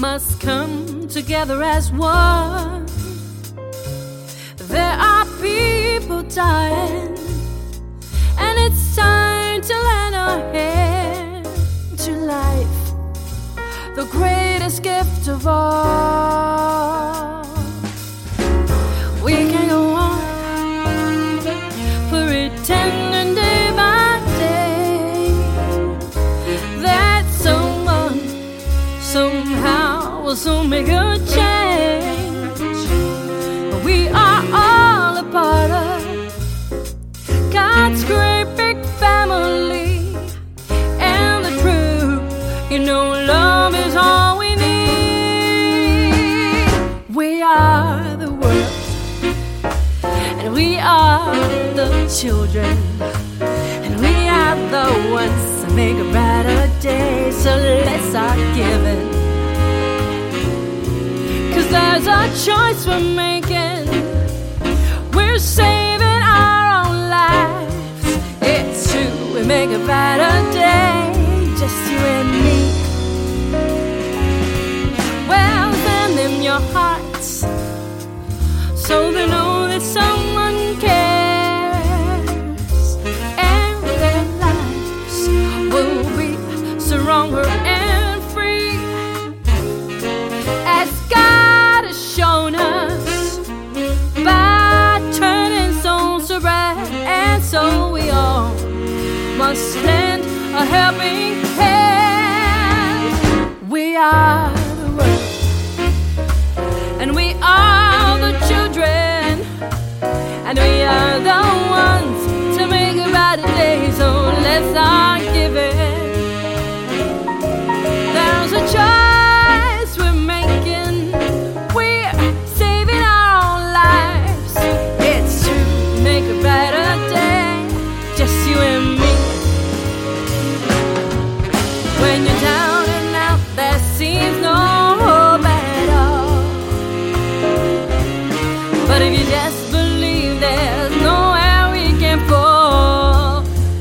must come together as one. There are people dying, and it's time to lend a hand to life, the greatest gift of all. We can go on pretending day by day that someone somehow will soon make a change. But we are all a part of God's great big family, and the truth, you know, love is all we need. We are the world, and we are the children, and we are the ones to make a brighter day. So let's start giving, 'cause there's a choice we're making. We're saving our own lives. It's true, we make a brighter day, just you and me. Well, send them your hearts, so they know that someone cares, and their lives will be stronger and free, as God has shown us by turning souls to bread. And so we all must lend a helping hand. We are the world, and we are the children, and we are the ones to make a brighter day. So let's start giving. There's a choice we're making. We're saving our own lives. It's true, make a brighter day, just you and me. When you're down and out, there seems no hope at all. But if you just believe, there's nowhere we can fall.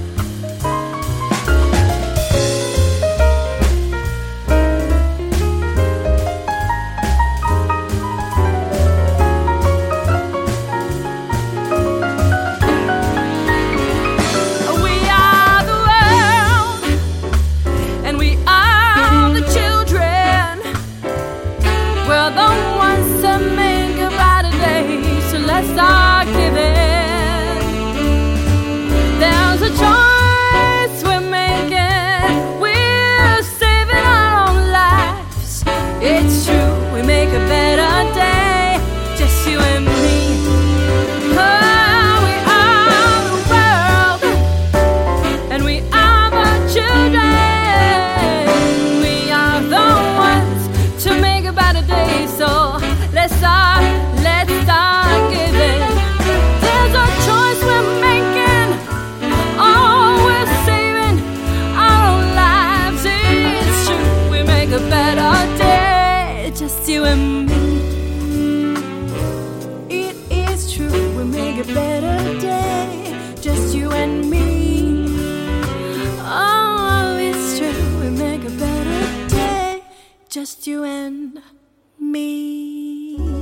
We are the world, and we are the children. We're the ones that make a brighter day. So let's start giving. There's a choice we're making. We're saving our own lives. It's true, we make a better day, just you and me. Oh, we are the world, and we are the children. We are the ones to make a better day. So let's start giving. There's a choice we're making. Oh, we're saving our own lives. It's true, we make a better day, just you and me. It is true, we make a better day, just you and me. Oh, it's true, we make a better day, just you and me.